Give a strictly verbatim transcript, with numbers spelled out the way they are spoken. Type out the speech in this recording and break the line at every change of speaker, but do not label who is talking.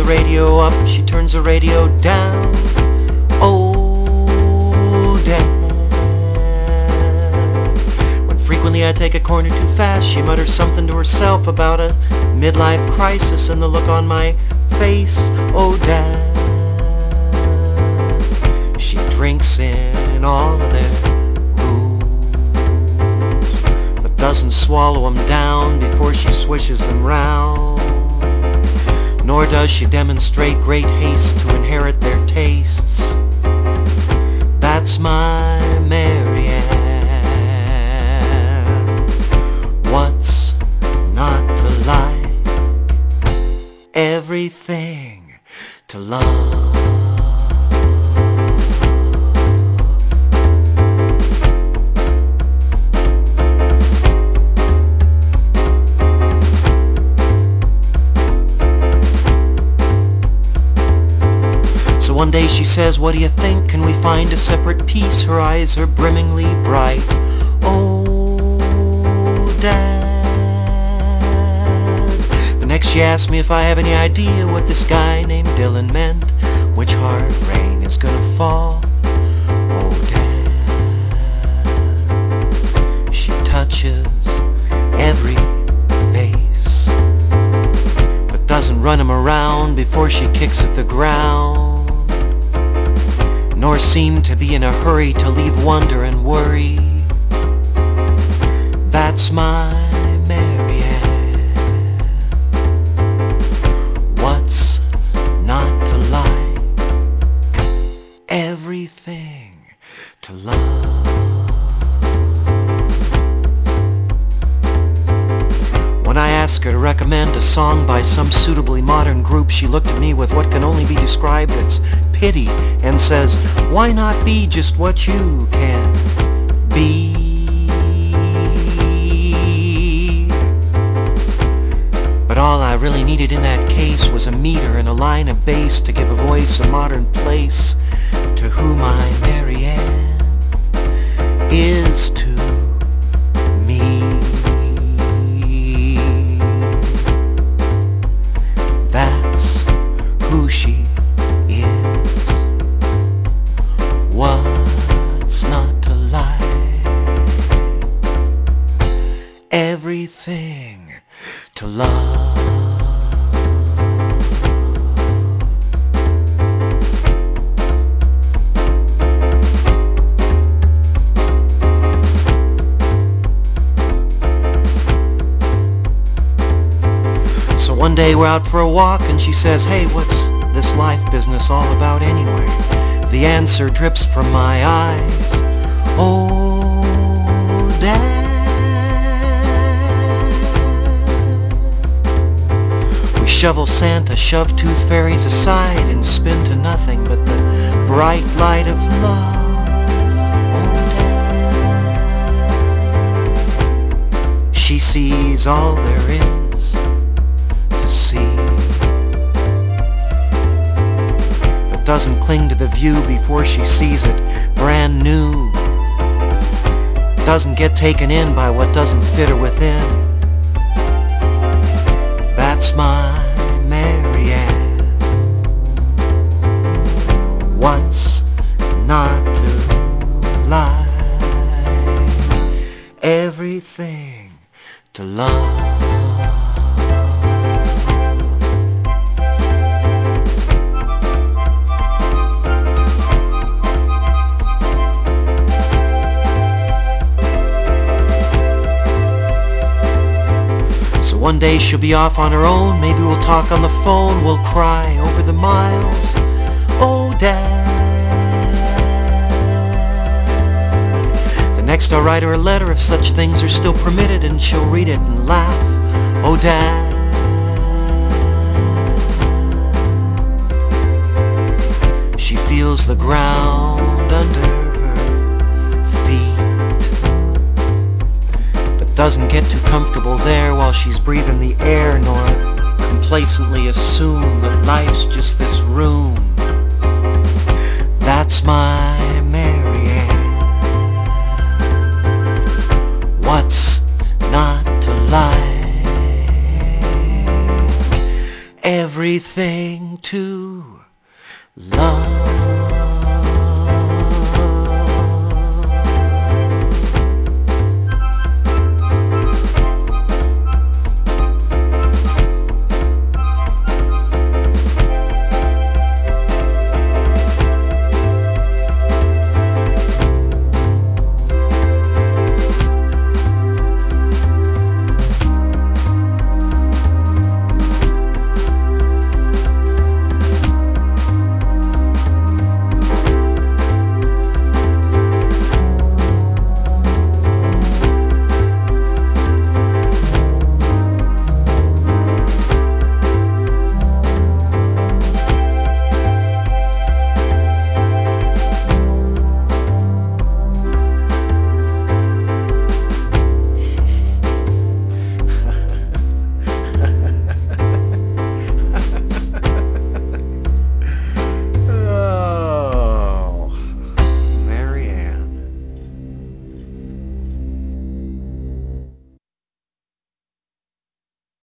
radio up, she turns the radio down. Oh, Dad. When frequently I take a corner too fast, she mutters something to herself about a midlife crisis and the look on my face. Oh, Dad. She drinks in all of their doesn't swallow them down before she swishes them round. Nor does she demonstrate great haste to inherit their tastes. That's my Marianne. What's not to like? Everything to love. One day she says, what do you think? Can we find a separate piece? Her eyes are brimmingly bright. Oh, Dad. The next she asks me if I have any idea what this guy named Dylan meant. Which hard rain is gonna fall? Oh, Dad. She touches every base, but doesn't run him around before she kicks at the ground. Nor seem to be in a hurry to leave wonder and worry. That's my Marianne. What's not to like? Everything to love. When I ask her to recommend a song by some suitably modern group, she looked at me with what can only be described as pity and says, why not be just what you can be? But all I really needed in that case was a meter and a line of bass to give a voice a modern place to who my Marianne is to me. That's who she is. What's not to like? Everything to love. So one day we're out for a walk and she says, hey, what's this life business all about anyway? The answer drips from my eyes. Oh, Dad. We shovel Santa, shove tooth fairies aside and spin to nothing but the bright light of love. Oh, Dad. She sees all there is to see, doesn't cling to the view before she sees it brand new, doesn't get taken in by what doesn't fit her within. That's my Marianne. What's not to like? Everything to love. One day she'll be off on her own. Maybe we'll talk on the phone. We'll cry over the miles. Oh, Dad. The next I'll write her a letter if such things are still permitted, and she'll read it and laugh. Oh, Dad. She feels the ground under doesn't get too comfortable there while she's breathing the air, nor complacently assume that life's just this room. That's my Marianne. What's not to like? Every everything to love.